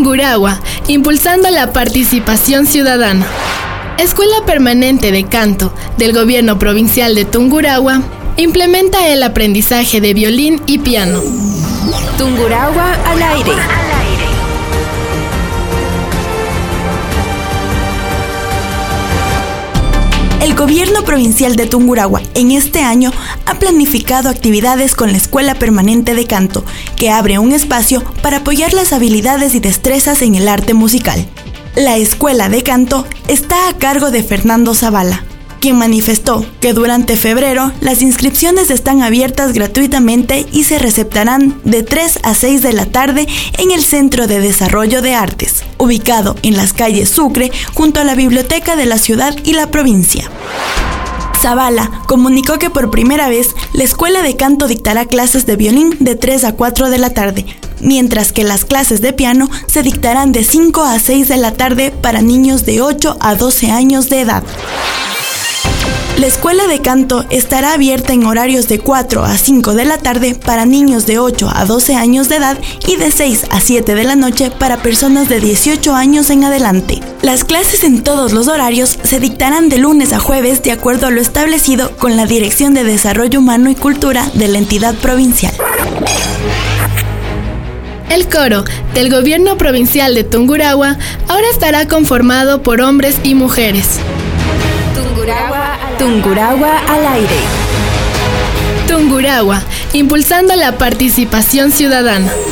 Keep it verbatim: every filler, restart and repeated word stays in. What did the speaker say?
Tungurahua, impulsando la participación ciudadana. Escuela Permanente de Canto del Gobierno Provincial de Tungurahua implementa el aprendizaje de violín y piano. Tungurahua al aire. El Gobierno Provincial de Tungurahua en este año ha planificado actividades con la Escuela Permanente de Canto, que abre un espacio para apoyar las habilidades y destrezas en el arte musical. La Escuela de Canto está a cargo de Fernando Zavala, quien manifestó que durante febrero las inscripciones están abiertas gratuitamente y se receptarán de tres a seis de la tarde en el Centro de Desarrollo de Artes, ubicado en las calles Sucre, junto a la Biblioteca de la ciudad y la provincia. Zavala comunicó que por primera vez la Escuela de Canto dictará clases de violín de tres a cuatro de la tarde, mientras que las clases de piano se dictarán de cinco a seis de la tarde para niños de ocho a doce años de edad. La Escuela de Canto estará abierta en horarios de cuatro a cinco de la tarde para niños de ocho a doce años de edad y de seis a siete de la noche para personas de dieciocho años en adelante. Las clases en todos los horarios se dictarán de lunes a jueves de acuerdo a lo establecido con la Dirección de Desarrollo Humano y Cultura de la entidad provincial. El coro del Gobierno Provincial de Tungurahua ahora estará conformado por hombres y mujeres. Tungurahua, Tungurahua al aire. Tungurahua, impulsando la participación ciudadana.